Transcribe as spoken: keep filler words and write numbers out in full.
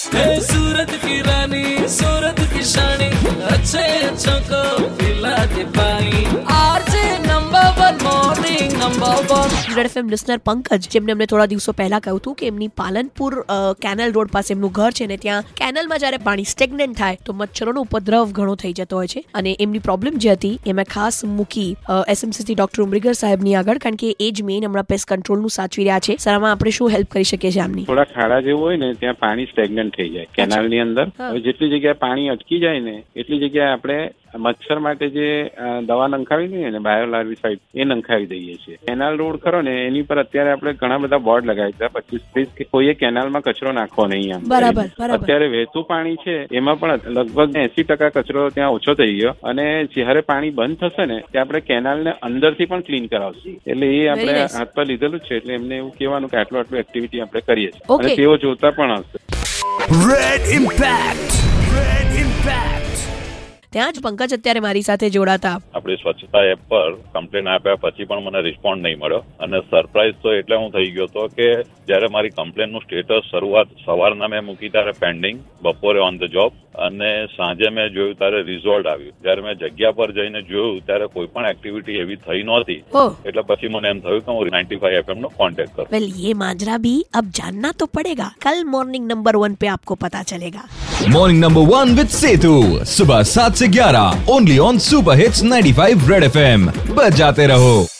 सूरत की रानी सूरत की शानी अच्छे अच्छों को पिला दे पानी RJ number one morning number one red FM listener Pankaj, જેમને અમને થોડા દિવસો પહેલા કહ્યું હતું કે એમની પાલનપુર કેનલ રોડ પાસે એમનું ઘર છે ને ત્યાં કેનલમાં જ્યારે પાણી સ્ટેગ્નન્ટ થાય તો મચ્છરોનો ઉપદ્રવ ઘણો થઈ જતો હોય છે અને એમની પ્રોબ્લેમ જે હતી એમાં ખાસ મૂકી એસએમસીથી ડોક્ટર ઉમરીગર સાહેબની આગળ, કારણ કે એ જ મેઇન હમણાં પેસ્ટ કંટ્રોલનું સાચવી રહ્યા છે. સર, આમાં આપણે શું હેલ્પ કરી શકીએ છીએ? આમની થોડા ખાડા જેવું હોય ને ત્યાં પાણી સ્ટેગ્નન્ટ થઈ જાય કેનાલની અંદર. જેટલી જગ્યાએ પાણી અટકી જાય ને એટલી જગ્યાએ આપણે મચ્છર માટે જે દવા નંખાવી દઈએ ને બાયોલાર્વિસાઇડ એ નંખાવી દઈએ છીએ. કેનાલ રોડ ખરો ને એની પર અત્યારે આપણે ઘણા બધા બોર્ડ લગાવી દીધા પચીસ ત્રીસ કે કોઈએ કેનાલમાં કચરો નાખવો નહીં. આમ બરાબર બરાબર. અત્યારે વહેતું પાણી છે એમાં પણ લગભગ એસી ટકા કચરો ત્યાં ઓછો થઈ ગયો અને જ્યારે પાણી બંધ થશે ને ત્યાં આપણે કેનાલને અંદરથી પણ ક્લીન કરાવશું. એટલે એ આપણે હાથ પર લીધેલું જ છે. એટલે એમને એવું કહેવાનું કે આટલું આટલું એક્ટિવિટી આપણે કરીએ છીએ અને તેઓ જોતા પણ હશે. રેડ ઇમ્પેક્ટ રેડ ઇમ્પેક્ટ ત્યાં જ પંકજ અત્યારે મારી સાથે જોડાતા. આપણી સ્વચ્છતા એપ પર કમ્પ્લેન આપ્યા પછી પણ મને રિસ્પોન્ડ નહીં મળ્યો અને સરપ્રાઈઝ તો એટલે હું થઈ ગયો હતો કે જયારે મારી કમ્પ્લેનનું સ્ટેટસ શરૂઆત સવારના મેં મૂકી ત્યારે પેન્ડિંગ, બપોરે ઓન ધ જોબ અને સાંજે મેં જોયું ત્યારે રિઝોલ્ટ આવ્યું. જયારે મેં જગ્યા પર જઈને જોયું ત્યારે કોઈ પણ એક્ટિવિટી એવી થઈ નહોતી. એટલે પછી મને એમ થયું કે હું નાઇન્ટી ફાઈવ એફએમ નો કોન્ટેક્ટ કરું. વેલ, ये माजरा भी अब जानना तो पड़ेगा. कल मॉर्निंग नंबर वन पे आपको पता चलेगा. Morning number one with Setu सुबह सात से ग्यारह only on super hits ninety five red FM. बजाते रहो.